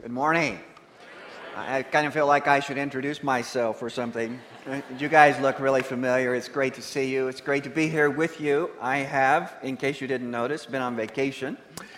Good morning. I kind of feel like I should introduce myself or something. You guys look really familiar. It's great to see you. It's great to be here with you. I have, in case you didn't notice, been on vacation.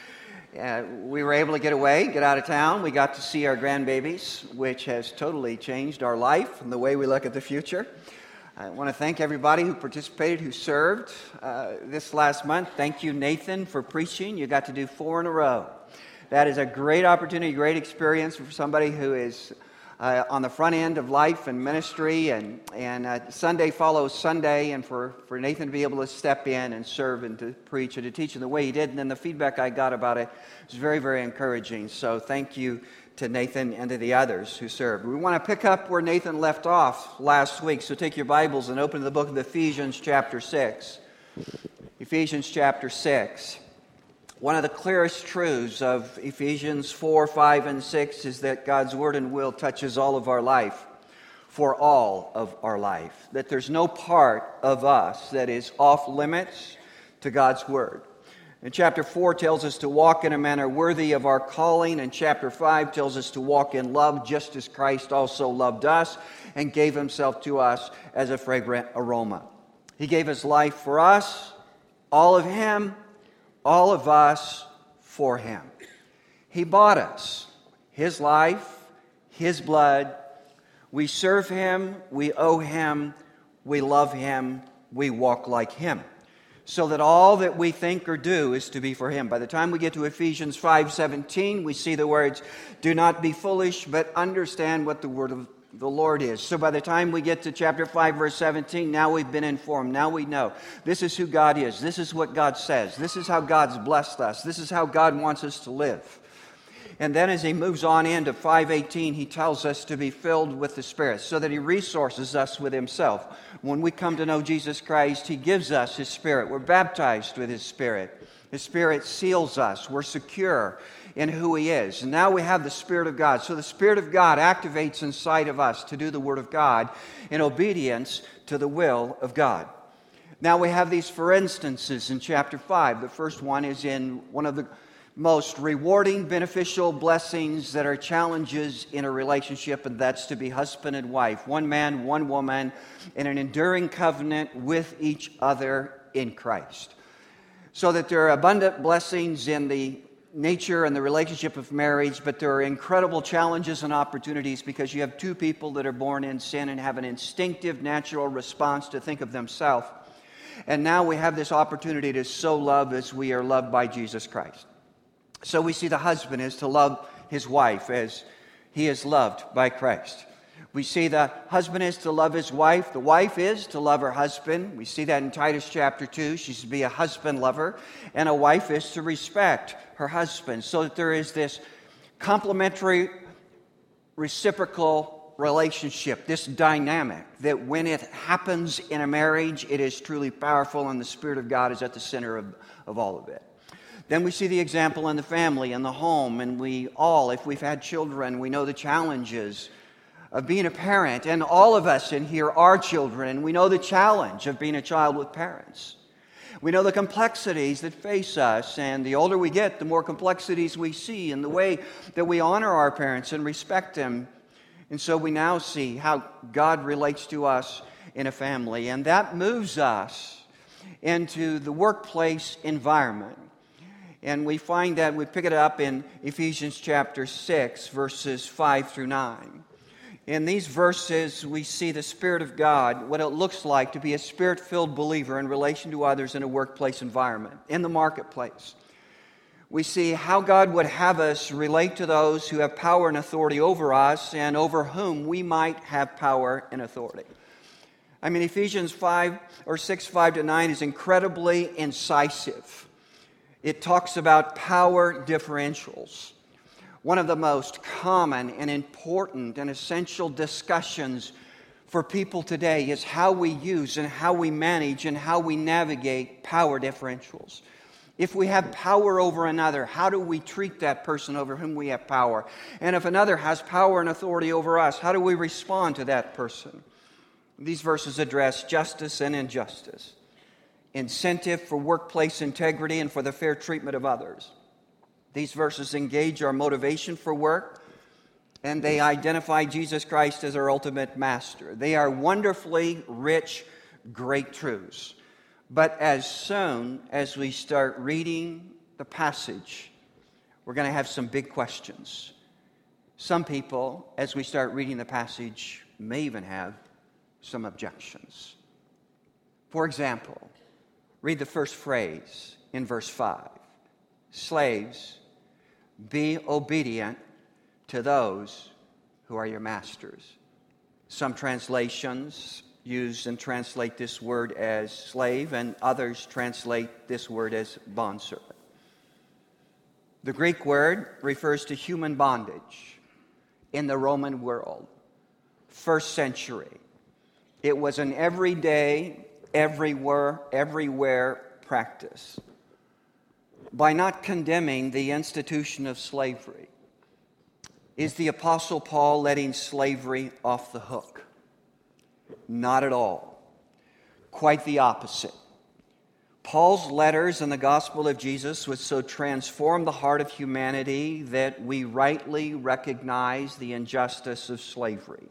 We were able to get away, get out of town. We got to see our grandbabies, which has totally changed our life and the way we look at the future. I want to thank everybody who participated, who served this last month. Thank you, Nathan, for preaching. You got to do 4 in a row. That is a great opportunity, great experience for somebody who is on the front end of life and ministry, and Sunday follows Sunday, and for Nathan to be able to step in and serve and to preach and to teach in the way he did, and then the feedback I got about it was very, very encouraging. So thank you to Nathan and to the others who served. We want to pick up where Nathan left off last week, so take your Bibles and open to the book of Ephesians chapter 6. Ephesians chapter 6. One of the clearest truths of Ephesians 4, 5, and 6 is that God's Word and will touches all of our life, for all of our life. That there's no part of us that is off limits to God's Word. And chapter 4 tells us to walk in a manner worthy of our calling, and chapter 5 tells us to walk in love just as Christ also loved us and gave Himself to us as a fragrant aroma. He gave His life for us, all of Him, all of us for Him. He bought us, His life, His blood. We serve Him, we owe Him, we love Him, we walk like Him. So that all that we think or do is to be for Him. By the time we get to Ephesians 5:17, we see the words, "Do not be foolish, but understand what the word of the Lord is." So by the time we get to chapter 5, verse 17, now we've been informed. Now we know. This is who God is. This is what God says. This is how God's blessed us. This is how God wants us to live. And then as he moves on into 5:18, he tells us to be filled with the Spirit so that he resources us with himself. When we come to know Jesus Christ, he gives us his Spirit. We're baptized with his Spirit. His Spirit seals us. We're secure in who he is. And now we have the Spirit of God. So the Spirit of God activates inside of us to do the Word of God in obedience to the will of God. Now we have these for instances in chapter 5. The first one is in one of the most rewarding, beneficial blessings that are challenges in a relationship, and that's to be husband and wife. One man, one woman, in an enduring covenant with each other in Christ. So that there are abundant blessings in the nature and the relationship of marriage, but there are incredible challenges and opportunities because you have two people that are born in sin and have an instinctive, natural response to think of themselves. And now we have this opportunity to so love as we are loved by Jesus Christ. So we see the husband is to love his wife as he is loved by Christ. We see the husband is to love his wife. The wife is to love her husband. We see that in Titus chapter 2. She's to be a husband lover. And a wife is to respect her husband. So that there is this complementary, reciprocal relationship, this dynamic, that when it happens in a marriage, it is truly powerful, and the Spirit of God is at the center of all of it. Then we see the example in the family, in the home, and we all, if we've had children, we know the challenges of being a parent, and all of us in here are children, and we know the challenge of being a child with parents. We know the complexities that face us, and the older we get, the more complexities we see in the way that we honor our parents and respect them. And so we now see how God relates to us in a family, and that moves us into the workplace environment. And we find that we pick it up in Ephesians chapter 6, verses 5 through 9. In these verses, we see the Spirit of God, what it looks like to be a Spirit-filled believer in relation to others in a workplace environment, in the marketplace. We see how God would have us relate to those who have power and authority over us and over whom we might have power and authority. I mean, Ephesians 6, 5 to 9 is incredibly incisive. It talks about power differentials. One of the most common and important and essential discussions for people today is how we use and how we manage and how we navigate power differentials. If we have power over another, how do we treat that person over whom we have power? And if another has power and authority over us, how do we respond to that person? These verses address justice and injustice, incentive for workplace integrity and for the fair treatment of others. These verses engage our motivation for work, and they identify Jesus Christ as our ultimate master. They are wonderfully rich, great truths. But as soon as we start reading the passage, we're going to have some big questions. Some people, as we start reading the passage, may even have some objections. For example, read the first phrase in verse 5. Slaves, be obedient to those who are your masters. Some translations use and translate this word as slave, and others translate this word as bondservant. The Greek word refers to human bondage in the Roman world, first century. It was an everyday, everywhere practice. By not condemning the institution of slavery, is the Apostle Paul letting slavery off the hook? Not at all. Quite the opposite. Paul's letters in the gospel of Jesus would so transform the heart of humanity that we rightly recognize the injustice of slavery.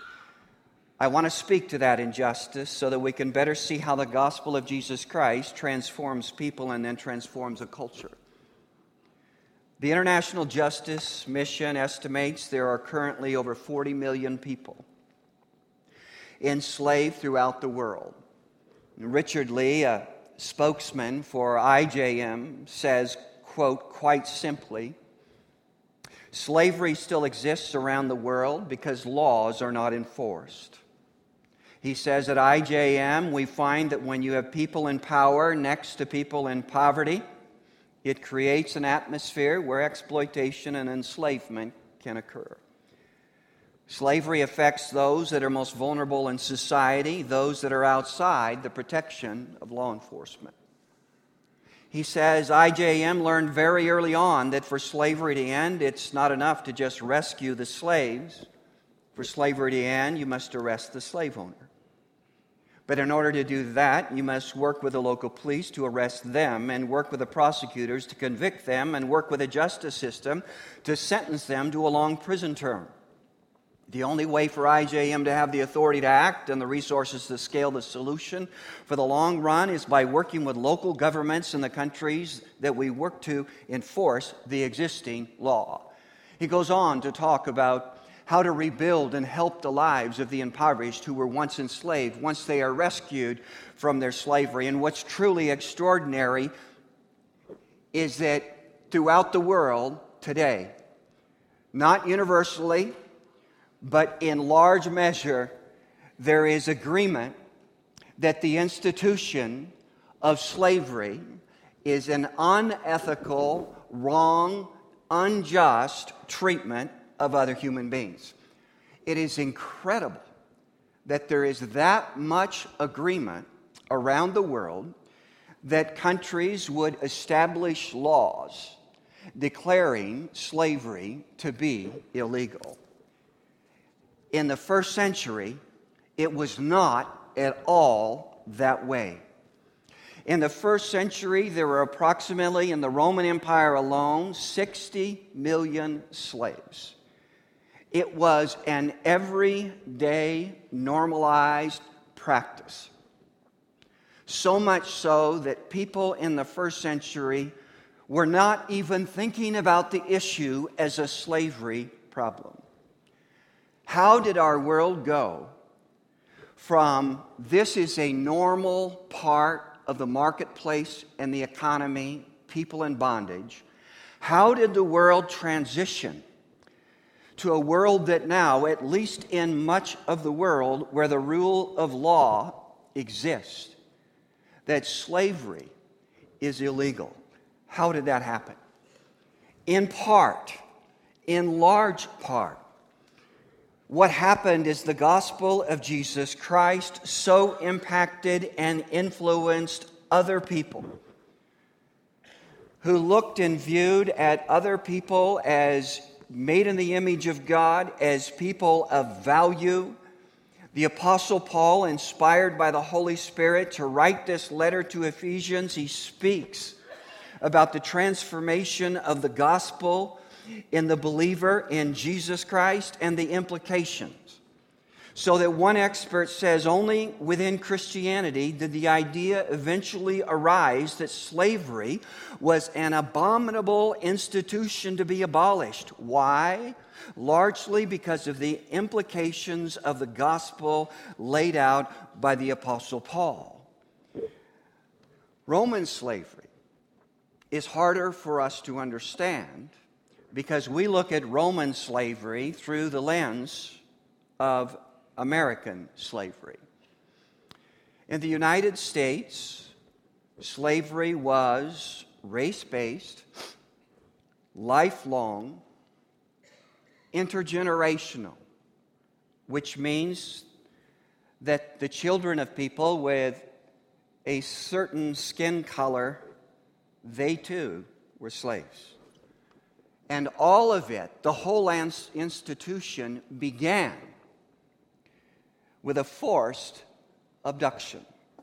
I want to speak to that injustice so that we can better see how the gospel of Jesus Christ transforms people and then transforms a culture. The International Justice Mission estimates there are currently over 40 million people enslaved throughout the world. Richard Lee, a spokesman for IJM, says, quote, quite simply, slavery still exists around the world because laws are not enforced. He says at IJM, we find that when you have people in power next to people in poverty, it creates an atmosphere where exploitation and enslavement can occur. Slavery affects those that are most vulnerable in society, those that are outside the protection of law enforcement. He says IJM learned very early on that for slavery to end, it's not enough to just rescue the slaves. For slavery to end, you must arrest the slave owner. But in order to do that, you must work with the local police to arrest them and work with the prosecutors to convict them and work with the justice system to sentence them to a long prison term. The only way for IJM to have the authority to act and the resources to scale the solution for the long run is by working with local governments in the countries that we work to enforce the existing law. He goes on to talk about how to rebuild and help the lives of the impoverished who were once enslaved, once they are rescued from their slavery. And what's truly extraordinary is that throughout the world today, not universally, but in large measure, there is agreement that the institution of slavery is an unethical, wrong, unjust treatment of other human beings. It is incredible that there is that much agreement around the world that countries would establish laws declaring slavery to be illegal. In the first century, it was not at all that way. In the first century, there were approximately, in the Roman Empire alone, 60 million slaves. It was an everyday, normalized practice. So much so that people in the first century were not even thinking about the issue as a slavery problem. How did our world go from this is a normal part of the marketplace and the economy, people in bondage? How did the world transition to a world that now, at least in much of the world where the rule of law exists, that slavery is illegal? How did that happen? In part, in large part, what happened is the gospel of Jesus Christ so impacted and influenced other people who looked and viewed at other people as made in the image of God, as people of value. The Apostle Paul, inspired by the Holy Spirit to write this letter to Ephesians, he speaks about the transformation of the gospel in the believer in Jesus Christ and the implications. So that one expert says only within Christianity did the idea eventually arise that slavery was an abominable institution to be abolished. Why? Largely because of the implications of the gospel laid out by the Apostle Paul. Roman slavery is harder for us to understand because we look at Roman slavery through the lens of American slavery. In the United States, slavery was race-based, lifelong, intergenerational, which means that the children of people with a certain skin color, they too were slaves. And all of it, the whole institution, began with a forced abduction.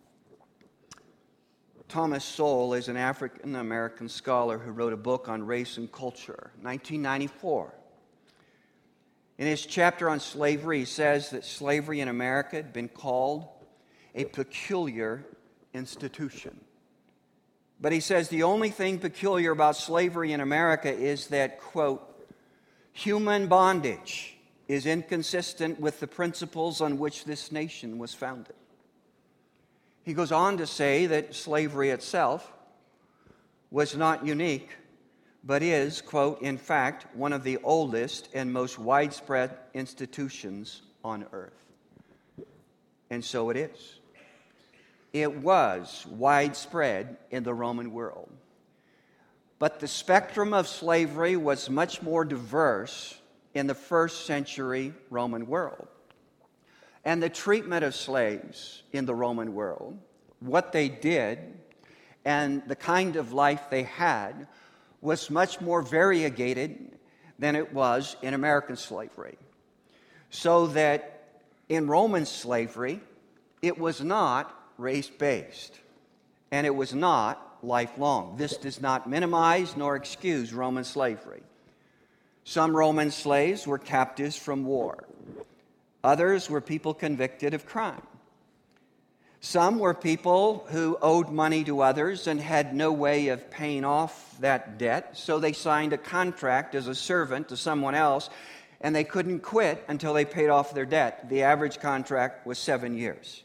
Thomas Sowell is an African-American scholar who wrote a book on race and culture, 1994. In his chapter on slavery, he says that slavery in America had been called a peculiar institution. But he says the only thing peculiar about slavery in America is that, quote, human bondage is inconsistent with the principles on which this nation was founded. He goes on to say that slavery itself was not unique, but is, quote, in fact, one of the oldest and most widespread institutions on earth. And so it is. It was widespread in the Roman world. But the spectrum of slavery was much more diverse in the first century Roman world. And the treatment of slaves in the Roman world, what they did, and the kind of life they had was much more variegated than it was in American slavery. So that in Roman slavery, it was not race-based, and it was not lifelong. This does not minimize nor excuse Roman slavery. Some Roman slaves were captives from war. Others were people convicted of crime. Some were people who owed money to others and had no way of paying off that debt, so they signed a contract as a servant to someone else, and they couldn't quit until they paid off their debt. The average contract was 7 years.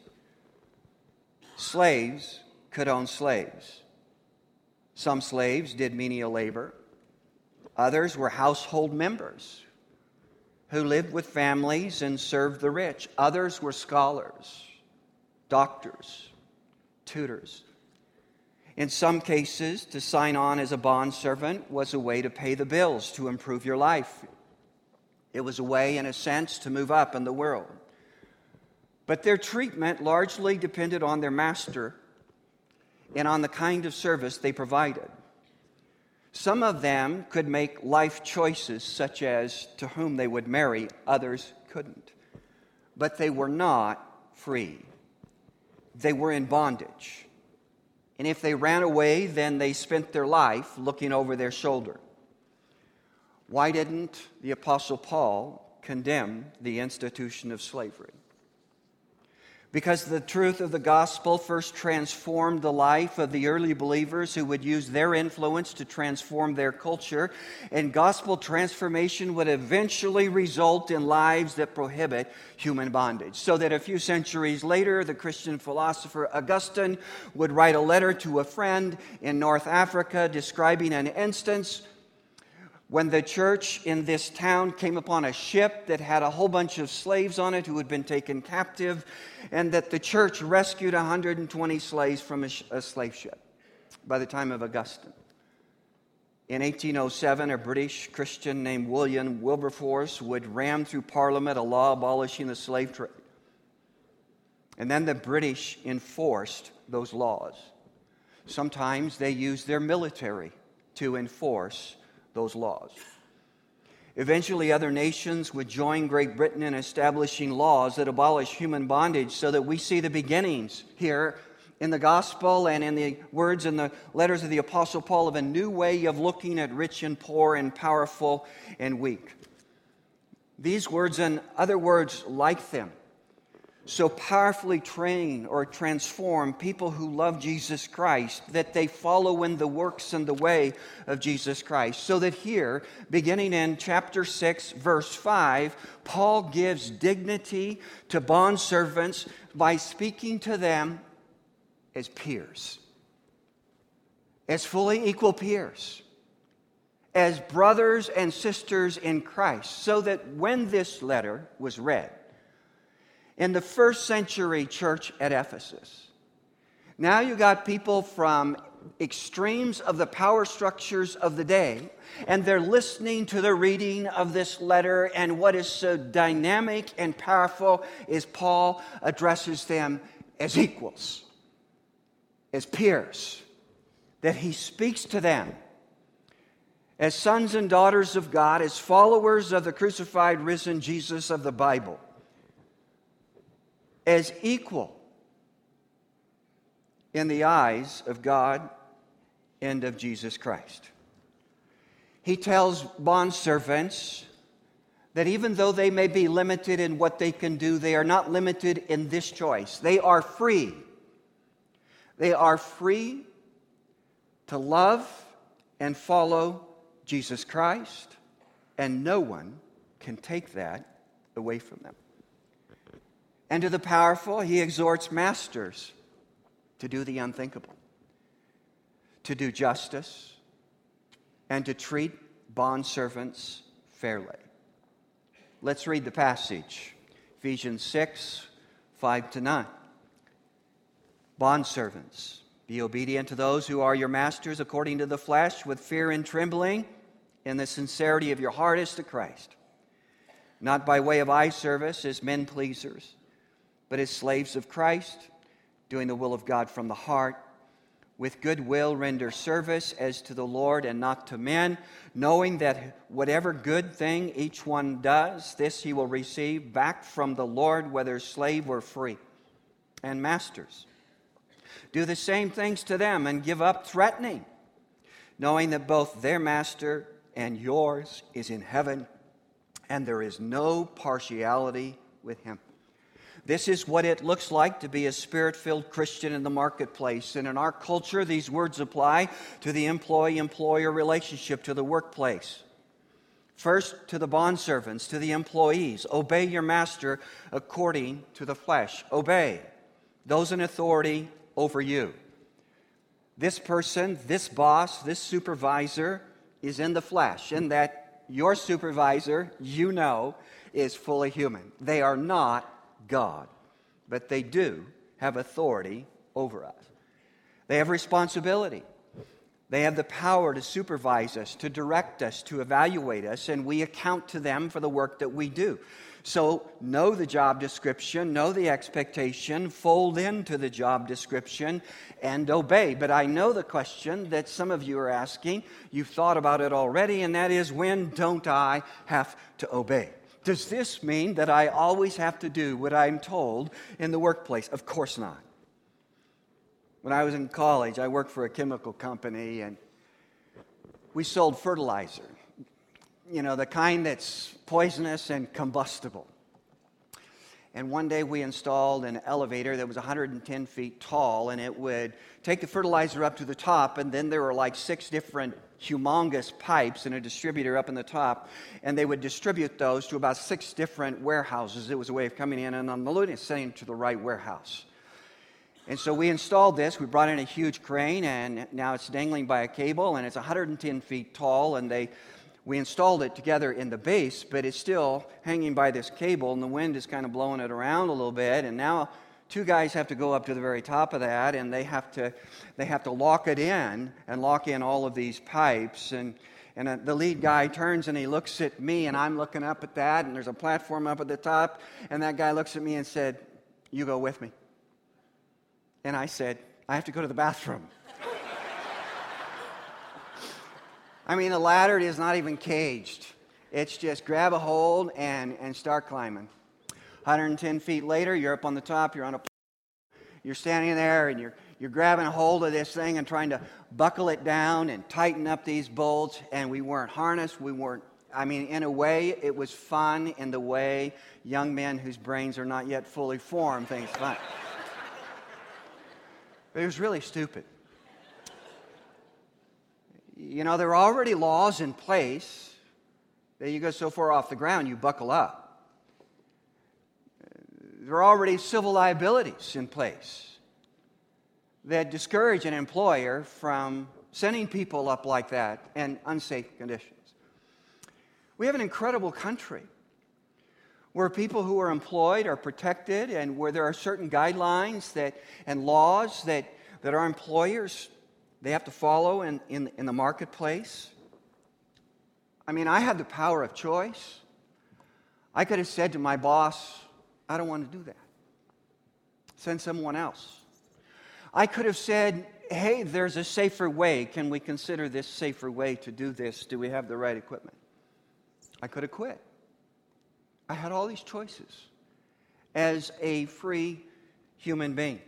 Slaves could own slaves. Some slaves did menial labor. Others were household members who lived with families and served the rich. Others were scholars, doctors, tutors. In some cases, to sign on as a bondservant was a way to pay the bills, to improve your life. It was a way, in a sense, to move up in the world. But their treatment largely depended on their master and on the kind of service they provided. Some of them could make life choices, such as to whom they would marry. Others couldn't. But they were not free. They were in bondage. And if they ran away, then they spent their life looking over their shoulder. Why didn't the Apostle Paul condemn the institution of slavery? Because the truth of the gospel first transformed the life of the early believers who would use their influence to transform their culture, and gospel transformation would eventually result in lives that prohibit human bondage. So that a few centuries later, the Christian philosopher Augustine would write a letter to a friend in North Africa describing an instance when the church in this town came upon a ship that had a whole bunch of slaves on it who had been taken captive, and that the church rescued 120 slaves from a slave ship by the time of Augustine. In 1807, a British Christian named William Wilberforce would ram through Parliament a law abolishing the slave trade. And then the British enforced those laws. Sometimes they used their military to enforce those laws. Eventually, other nations would join Great Britain in establishing laws that abolish human bondage, so that we see the beginnings here in the gospel and in the words in the letters of the Apostle Paul of a new way of looking at rich and poor and powerful and weak. These words and other words like them so powerfully train or transform people who love Jesus Christ that they follow in the works and the way of Jesus Christ. So that here, beginning in chapter 6, verse 5, Paul gives dignity to bondservants by speaking to them as peers, as fully equal peers, as brothers and sisters in Christ, so that when this letter was read in the first century church at Ephesus, now you got people from extremes of the power structures of the day, and they're listening to the reading of this letter, and what is so dynamic and powerful is Paul addresses them as equals, as peers, that he speaks to them as sons and daughters of God, as followers of the crucified, risen Jesus of the Bible, as equal in the eyes of God and of Jesus Christ. He tells bondservants that even though they may be limited in what they can do, they are not limited in this choice. They are free. They are free to love and follow Jesus Christ, and no one can take that away from them. And to the powerful, he exhorts masters to do the unthinkable, to do justice, and to treat bondservants fairly. Let's read the passage. Ephesians 6, 5-9. Bondservants, be obedient to those who are your masters according to the flesh, with fear and trembling, in the sincerity of your heart as to Christ, not by way of eye service as men pleasers, but as slaves of Christ, doing the will of God from the heart, with good will render service as to the Lord and not to men, knowing that whatever good thing each one does, this he will receive back from the Lord, whether slave or free. And masters, do the same things to them and give up threatening, knowing that both their master and yours is in heaven, and there is no partiality with him. This is what it looks like to be a Spirit-filled Christian in the marketplace. And in our culture, these words apply to the employee-employer relationship, to the workplace. First, to the bondservants, to the employees. Obey your master according to the flesh. Obey those in authority over you. This person, this boss, this supervisor is in the flesh, in that your supervisor, you know, is fully human. They are not God, but they do have authority over us. They have responsibility. They have the power to supervise us, to direct us, to evaluate us, and we account to them for the work that we do. So know the job description, know the expectation, fold into the job description, and obey. But I know the question that some of you are asking. You've thought about it already, and that is, when don't I have to obey? Does this mean that I always have to do what I'm told in the workplace? Of course not. When I was in college, I worked for a chemical company, and we sold fertilizer. You know, the kind that's poisonous and combustible. And one day we installed an elevator that was 110 feet tall, and it would take the fertilizer up to the top, and then there were like 6 different humongous pipes and a distributor up in the top, and they would distribute those to about 6 different warehouses. It was a way of coming in and unloading and sending it to the right warehouse. And so we installed this. We brought in a huge crane, and now it's dangling by a cable, and it's 110 feet tall, and we installed it together in the base, but it's still hanging by this cable, and the wind is kind of blowing it around a little bit, and now 2 guys have to go up to the very top of that, and they have to lock it in and lock in all of these pipes. And the lead guy turns and he looks at me, and I'm looking up at that, and there's a platform up at the top, and that guy looks at me and said, "You go with me." And I said, "I have to go to the bathroom." I mean, the ladder is not even caged. It's just grab a hold and start climbing. 110 feet later, you're up on the top, you're standing there, and you're grabbing a hold of this thing and trying to buckle it down and tighten up these bolts, and we weren't harnessed, in a way, it was fun in the way young men whose brains are not yet fully formed think it's fun. But it was really stupid. You know, there are already laws in place that you go so far off the ground, you buckle up. There are already civil liabilities in place that discourage an employer from sending people up like that in unsafe conditions. We have an incredible country where people who are employed are protected and where there are certain guidelines and laws that our employers, they have to follow in the marketplace. I mean, I had the power of choice. I could have said to my boss, I don't want to do that. Send someone else. I could have said, hey, there's a safer way. Can we consider this safer way to do this? Do we have the right equipment? I could have quit. I had all these choices as a free human being.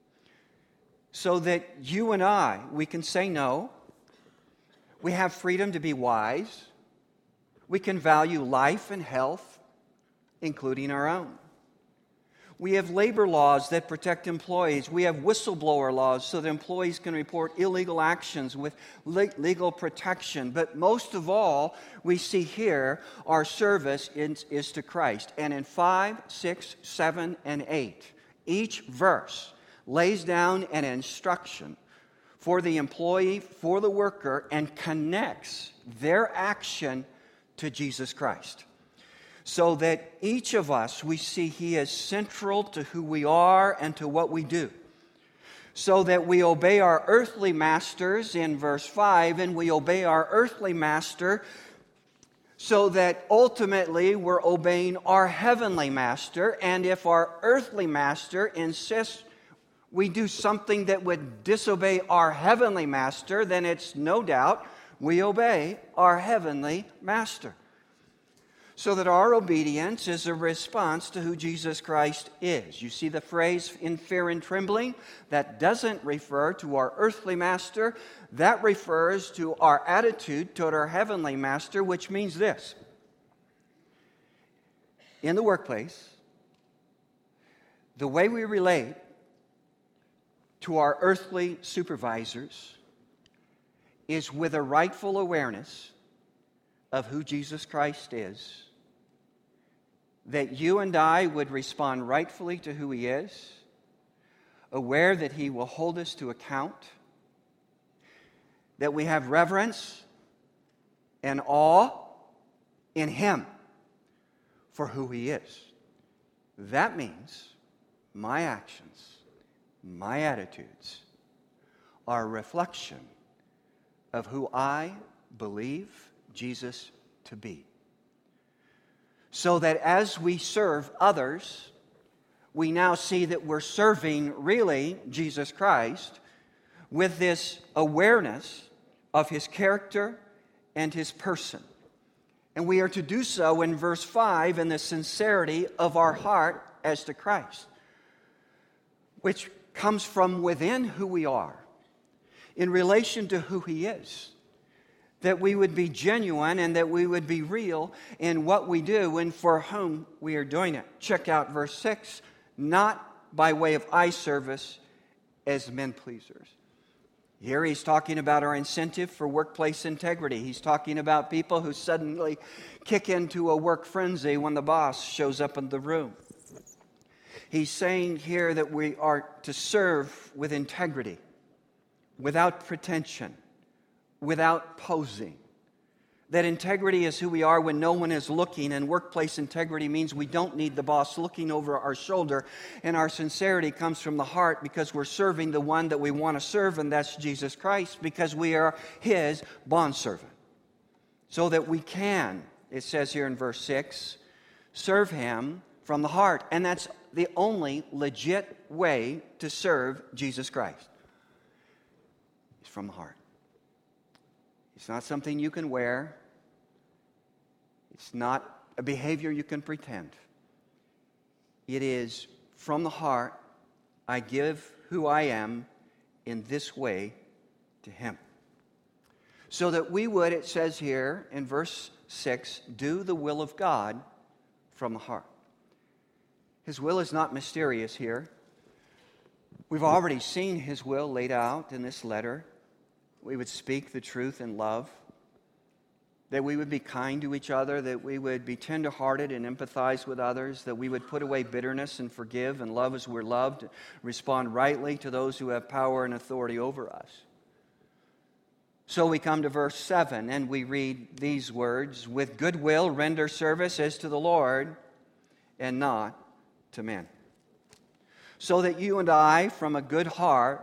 So that you and I, we can say no. We have freedom to be wise. We can value life and health, including our own. We have labor laws that protect employees. We have whistleblower laws so that employees can report illegal actions with legal protection. But most of all, we see here our service is to Christ. And in 5, 6, 7, and 8, each verse lays down an instruction for the employee, for the worker, and connects their action to Jesus Christ. So that each of us, we see He is central to who we are and to what we do. So that we obey our earthly masters in verse 5, and we obey our earthly master so that ultimately we're obeying our heavenly master. And if our earthly master insists we do something that would disobey our heavenly master, then it's no doubt we obey our heavenly master. So that our obedience is a response to who Jesus Christ is. You see the phrase in fear and trembling? That doesn't refer to our earthly master. That refers to our attitude toward our heavenly master, which means this. In the workplace, the way we relate to our earthly supervisors is with a rightful awareness of who Jesus Christ is, that you and I would respond rightfully to who He is, aware that He will hold us to account, that we have reverence and awe in Him for who He is. That means my actions, my attitudes are a reflection of who I believe Jesus to be. So that as we serve others, we now see that we're serving really Jesus Christ with this awareness of His character and His person. And we are to do so in verse 5 in the sincerity of our heart as to Christ, which comes from within who we are in relation to who He is. That we would be genuine and that we would be real in what we do and for whom we are doing it. Check out verse 6. Not by way of eye service as men pleasers. Here he's talking about our incentive for workplace integrity. He's talking about people who suddenly kick into a work frenzy when the boss shows up in the room. He's saying here that we are to serve with integrity, without pretension, without posing. That integrity is who we are when no one is looking, and workplace integrity means we don't need the boss looking over our shoulder, and our sincerity comes from the heart because we're serving the one that we want to serve, and that's Jesus Christ, because we are His bondservant. So that we can, it says here in verse 6, serve Him from the heart, and that's the only legit way to serve Jesus Christ. It's from the heart. It's not something you can wear. It's not a behavior you can pretend. It is from the heart. I give who I am in this way to Him. So that we would, it says here in verse 6, do the will of God from the heart. His will is not mysterious here. We've already seen His will laid out in this letter. We would speak the truth in love, that we would be kind to each other, that we would be tenderhearted and empathize with others, that we would put away bitterness and forgive and love as we're loved, respond rightly to those who have power and authority over us. So we come to verse 7 and we read these words, with goodwill render service as to the Lord and not to men. So that you and I, from a good heart,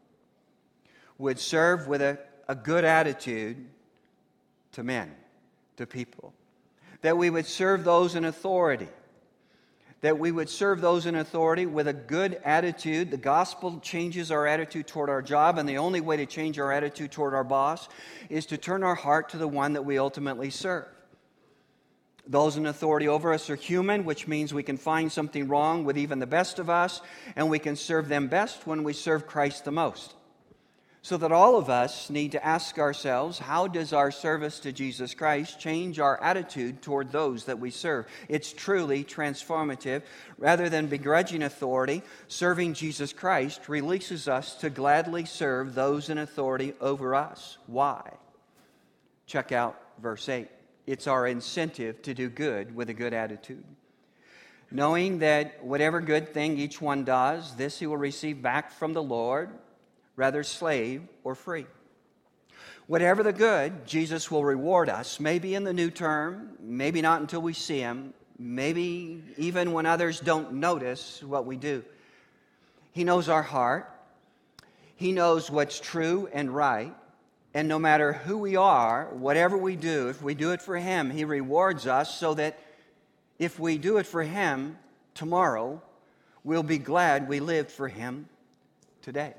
would serve with a good attitude to men, to people. That we would serve those in authority. That we would serve those in authority with a good attitude. The gospel changes our attitude toward our job, and the only way to change our attitude toward our boss is to turn our heart to the one that we ultimately serve. Those in authority over us are human, which means we can find something wrong with even the best of us, and we can serve them best when we serve Christ the most. So that all of us need to ask ourselves, how does our service to Jesus Christ change our attitude toward those that we serve? It's truly transformative. Rather than begrudging authority, serving Jesus Christ releases us to gladly serve those in authority over us. Why? Check out verse 8. It's our incentive to do good with a good attitude. Knowing that whatever good thing each one does, this he will receive back from the Lord, whether slave or free. Whatever the good, Jesus will reward us, maybe in the new term, maybe not until we see Him, maybe even when others don't notice what we do. He knows our heart. He knows what's true and right. And no matter who we are, whatever we do, if we do it for Him, He rewards us so that if we do it for Him tomorrow, we'll be glad we lived for Him today.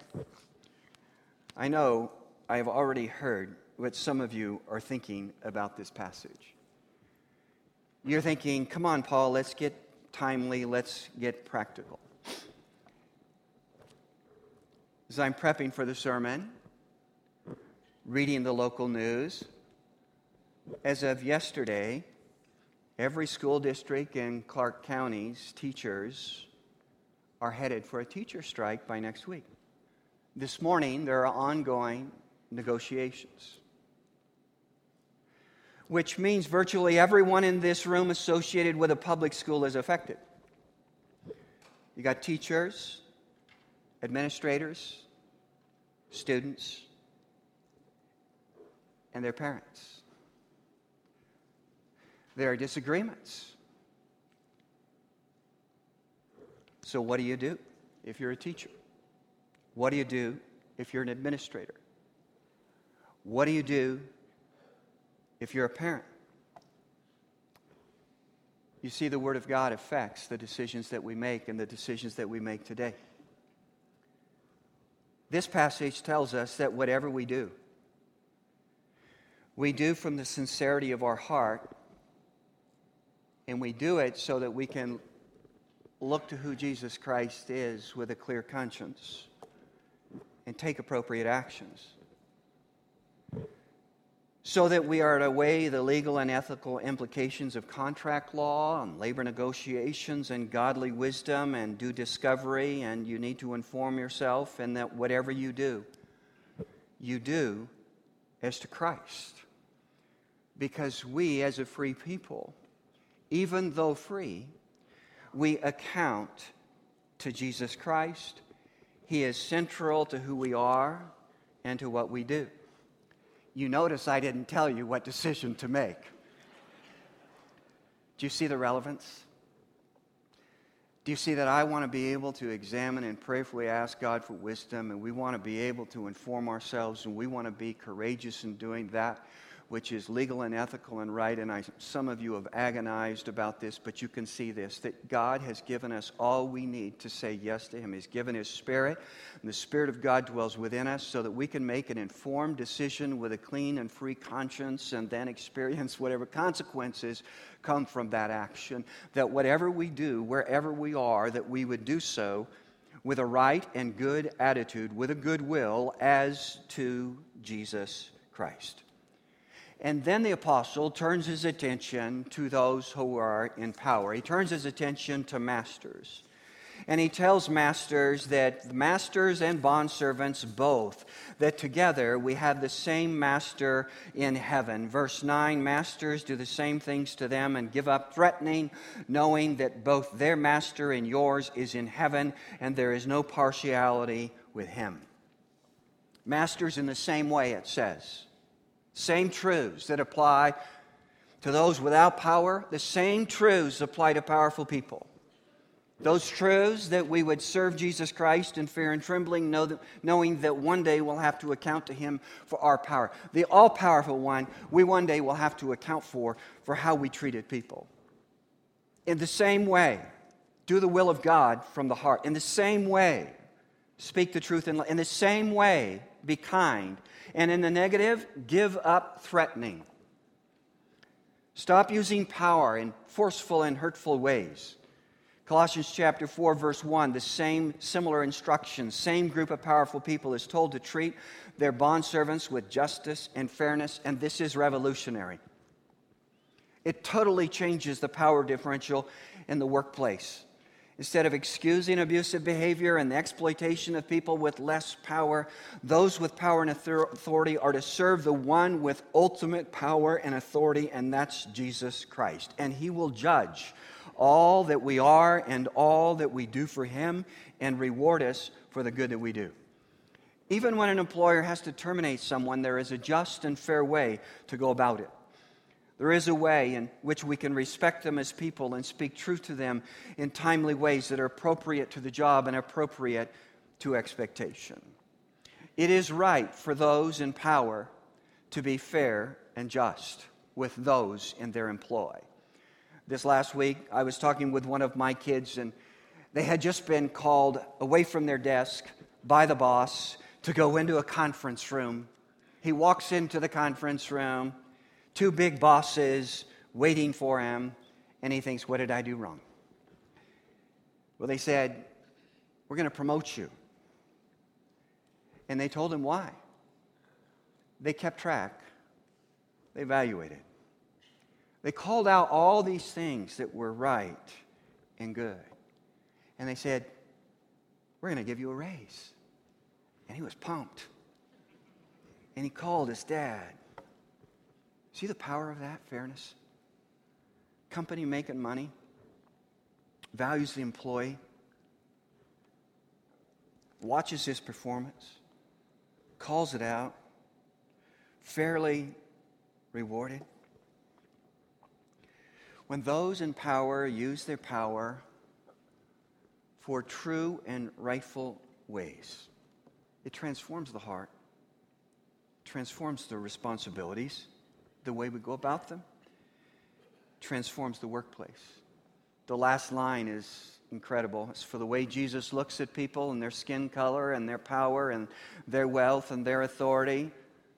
I know I have already heard what some of you are thinking about this passage. You're thinking, come on, Paul, let's get timely, let's get practical. As I'm prepping for the sermon, reading the local news, as of yesterday, every school district in Clark County's teachers are headed for a teacher strike by next week. This morning, there are ongoing negotiations, which means virtually everyone in this room associated with a public school is affected. You got teachers, administrators, students, and their parents. There are disagreements. So what do you do if you're a teacher? What do you do if you're an administrator? What do you do if you're a parent? You see, the Word of God affects the decisions that we make and the decisions that we make today. This passage tells us that whatever we do from the sincerity of our heart, and we do it so that we can look to who Jesus Christ is with a clear conscience and take appropriate actions. So that we are to weigh the legal and ethical implications of contract law and labor negotiations and godly wisdom and do discovery, and you need to inform yourself, and that whatever you do as to Christ. Because we, as a free people, even though free, we account to Jesus Christ. He is central to who we are and to what we do. You notice I didn't tell you what decision to make. Do you see the relevance? Do you see that I want to be able to examine and prayerfully ask God for wisdom, and we want to be able to inform ourselves, and we want to be courageous in doing that which is legal and ethical and right, and some of you have agonized about this, but you can see this, that God has given us all we need to say yes to Him. He's given His Spirit, and the Spirit of God dwells within us so that we can make an informed decision with a clean and free conscience and then experience whatever consequences come from that action. That whatever we do, wherever we are, that we would do so with a right and good attitude, with a good will as to Jesus Christ. And then the apostle turns his attention to those who are in power. He turns his attention to masters. And he tells masters that masters and bondservants both, that together we have the same master in heaven. Verse 9, masters, do the same things to them and give up threatening, knowing that both their master and yours is in heaven, and there is no partiality with him. Masters in the same way, it says. Same truths that apply to those without power, the same truths apply to powerful people. Those truths that we would serve Jesus Christ in fear and trembling, knowing that one day we'll have to account to Him for our power. The all-powerful one, we one day will have to account for how we treated people. In the same way, do the will of God from the heart. In the same way, speak the truth in love. In the same way, be kind. And in the negative, give up threatening. Stop using power in forceful and hurtful ways. Colossians chapter 4, verse 1, the same similar instructions, same group of powerful people is told to treat their bondservants with justice and fairness, and this is revolutionary. It totally changes the power differential in the workplace. Instead of excusing abusive behavior and the exploitation of people with less power, those with power and authority are to serve the one with ultimate power and authority, and that's Jesus Christ. And He will judge all that we are and all that we do for Him and reward us for the good that we do. Even when an employer has to terminate someone, there is a just and fair way to go about it. There is a way in which we can respect them as people and speak truth to them in timely ways that are appropriate to the job and appropriate to expectation. It is right for those in power to be fair and just with those in their employ. This last week, I was talking with one of my kids, and they had just been called away from their desk by the boss to go into a conference room. He walks into the conference room, two big bosses waiting for him, and he thinks, what did I do wrong? Well, they said, we're going to promote you. And they told him why. They kept track. They evaluated. They called out all these things that were right and good. And they said, we're going to give you a raise. And he was pumped. And he called his dad. See the power of that fairness? Company making money, values the employee, watches his performance, calls it out, fairly rewarded. When those in power use their power for true and rightful ways, it transforms the heart, transforms the responsibilities, the way we go about them, transforms the workplace. The last line is incredible. It's for the way Jesus looks at people and their skin color and their power and their wealth and their authority.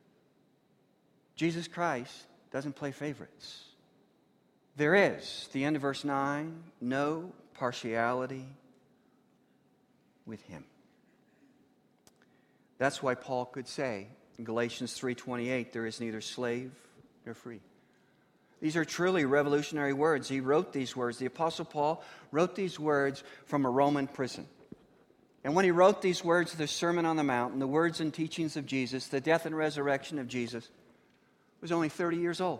Jesus Christ doesn't play favorites. There is, the end of verse 9, no partiality with Him. That's why Paul could say in Galatians 3:28, there is neither slave nor free. These are truly revolutionary words. He wrote these words. The Apostle Paul wrote these words from a Roman prison. And when he wrote these words, the Sermon on the Mount, and the words and teachings of Jesus, the death and resurrection of Jesus, was only 30 years old.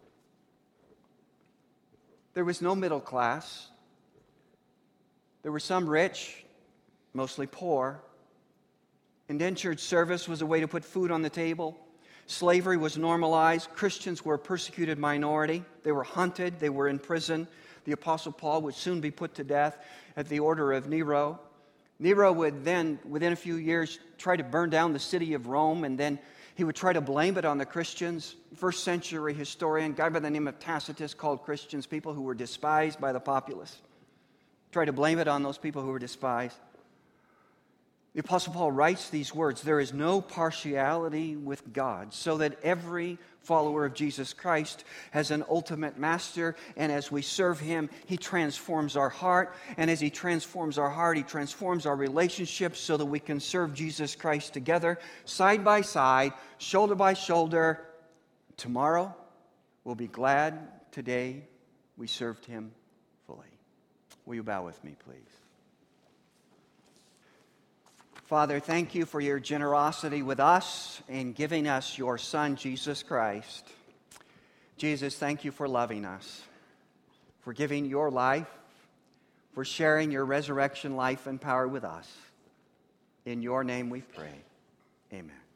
There was no middle class. There were some rich, mostly poor. Indentured service was a way to put food on the table. Slavery was normalized. Christians were a persecuted minority. They were hunted. They were in prison. The Apostle Paul would soon be put to death at the order of Nero. Nero would then, within a few years, try to burn down the city of Rome, and then he would try to blame it on the Christians. First century historian, a guy by the name of Tacitus, called Christians people who were despised by the populace. Try to blame it on those people who were despised. The Apostle Paul writes these words, "There is no partiality with God, so that every follower of Jesus Christ has an ultimate master, and as we serve him, he transforms our heart, and as he transforms our heart, he transforms our relationships so that we can serve Jesus Christ together, side by side, shoulder by shoulder. Tomorrow, we'll be glad today we served him fully." Will you bow with me, please? Father, thank you for your generosity with us in giving us your Son, Jesus Christ. Jesus, thank you for loving us, for giving your life, for sharing your resurrection life and power with us. In your name we pray. Amen.